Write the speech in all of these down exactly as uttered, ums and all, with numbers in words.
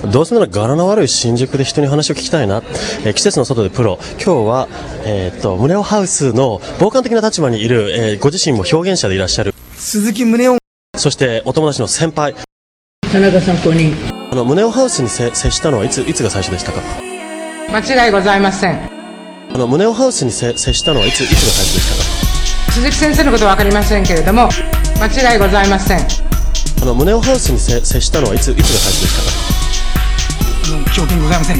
どうせなら柄の悪い新宿で人に話を聞きたいな、えー、季節の外でプロ。今日は、えー、っと宗男ハウスの傍観的な立場にいる、えー、ご自身も表現者でいらっしゃる鈴木宗男、そしてお友達の先輩田中さん公認。 あの宗男ハウスに接したのはいついつが最初でしたか？ 間違いございません。 あの宗男ハウスに接したのはいついつが最初でしたか？ 鈴木先生のことは分かりませんけれども間違いございません。 あの宗男ハウスに接したのはいついつが最初でしたか？ あの記憶にございません。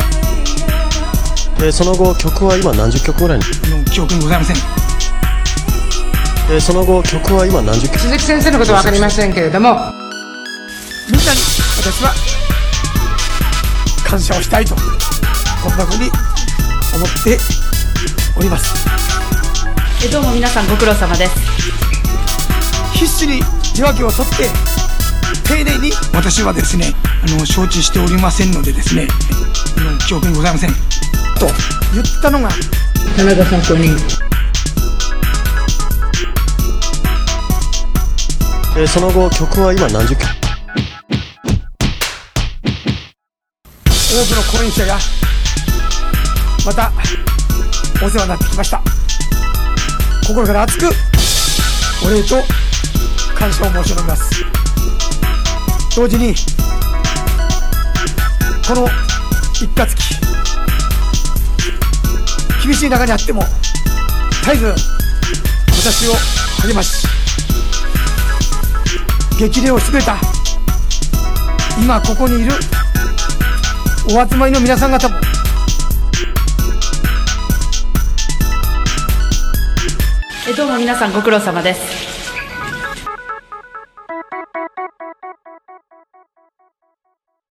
えー、その後曲は今何十曲ぐらいにあの記憶にございません。 えー、その後曲は今何十曲。 鈴木先生のことは分かりませんけれどもみんなに私は感謝をしたいとこんなふうに思っております。 えどうも皆さんご苦労様です。 必死に受話器を取って丁寧に私はですねあの承知しておりませんのでですねあの記憶にございませんと言ったのが田中さん公認。 えー、その後曲は今何十曲。 多くの講演者がまたお世話になってきました。心から熱くお礼と感謝を申し上げます。同時にこの一ヶ月厳しい中にあっても絶えず私を励まし激励をしてくれた今ここにいるお集まりの皆さん方もえどうも皆さんご苦労様です。